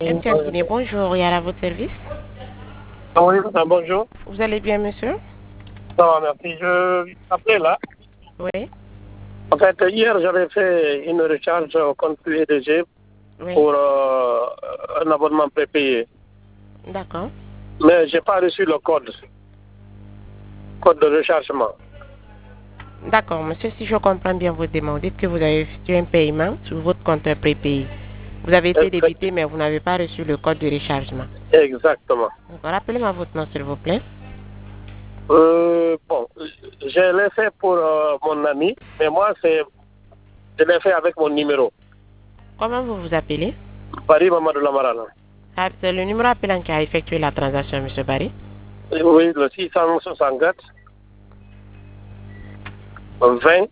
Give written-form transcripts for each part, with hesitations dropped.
MTN Guinée, bonjour, il y a à votre service. Oui, madame, bonjour. Vous allez bien, monsieur? Ça va, merci. Je appelais là. Oui. En fait, hier, j'avais fait une recharge au compte PUDG Oui. pour un abonnement prépayé. D'accord. Mais je n'ai pas reçu le code de rechargement. D'accord, monsieur, si je comprends bien votre demande, dites que vous avez effectué un paiement sur votre compte prépayé. Vous avez été débité, mais vous n'avez pas reçu le code de rechargement. Exactement. Rappelez-moi votre nom, s'il vous plaît. Bon, je l'ai fait pour mon ami, mais moi, je l'ai fait avec mon numéro. Comment vous vous appelez? Barry Mamadou Lamarana. Ah, c'est le numéro appelant qui a effectué la transaction, monsieur Barry? Oui, le 664 20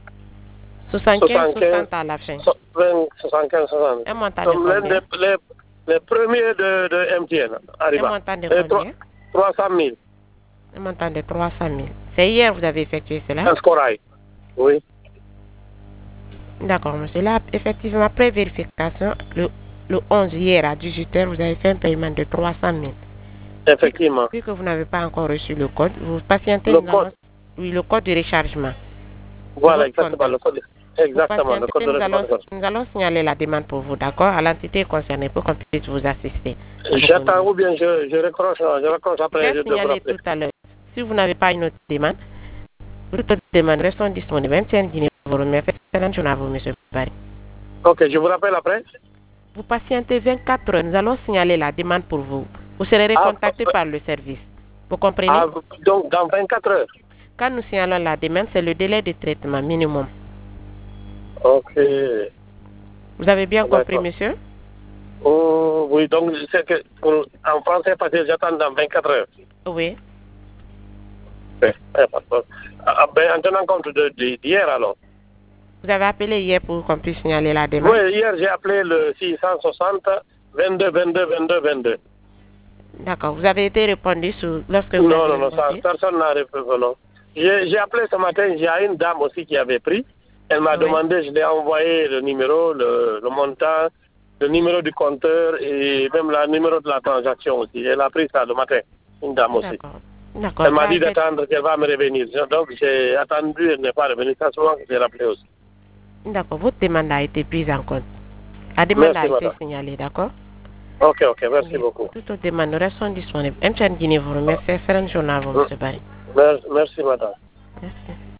75 60 à la fin. 20 75 60. Un montant de combien? Les premiers de MTN arrivent. Un montant de combien? 300 000. Un montant de 300 000. C'est hier que vous avez effectué cela? Un scorail. Oui. D'accord, monsieur. Là, effectivement, après vérification, le 11 hier à 18h, vous avez fait un paiement de 300 000. Effectivement. Vu que vous n'avez pas encore reçu le code, vous patientez. Oui, le code de rechargement. Voilà, exactement. Le code. Exactement. Le code de rechargement. Nous allons signaler la demande pour vous, d'accord, à l'entité concernée pour qu'on puisse vous assister. J'attends ou bien je raccroche après. Je vais signaler tout à l'heure. Si vous n'avez pas une autre demande, toutes les demandes restent disponibles. MTN Guinée vous remercie. Excellente journée à vous, monsieur Barry. Ok, je vous rappelle après. Vous patientez 24 heures. Nous allons signaler la demande pour vous. Vous serez recontacté par le service. Vous comprenez? Donc, dans 24 heures. Quand nous signalons la demande, c'est le délai de traitement minimum. Ok. Vous avez bien compris, monsieur? Oh, oui, donc c'est que en français, parce que j'attends dans 24 heures. Oui. En tenant compte d'hier alors. Vous avez appelé hier pour qu'on puisse signaler la demande? Oui, hier j'ai appelé le 660 22 22 22 22. D'accord. Vous avez été répondu lorsque vous avez... Non, personne n'a répondu, non. J'ai appelé ce matin, il y a une dame aussi qui avait pris. Elle m'a demandé, je lui ai envoyé le numéro, le montant, le numéro du compteur et même le numéro de la transaction aussi. Elle a pris ça le matin, une dame aussi. D'accord. Elle m'a dit d'attendre qu'elle va me revenir. Donc j'ai attendu, elle n'est pas revenue. C'est souvent que j'ai rappelé aussi. D'accord. Votre demande a été prise en compte. La demande a été signalée, d'accord? Ok, merci beaucoup. Toutes les demandes restent disponibles. MTN Guinée vous remercie. Excellente journée à vous, M. Barry. Merci, madame. Merci.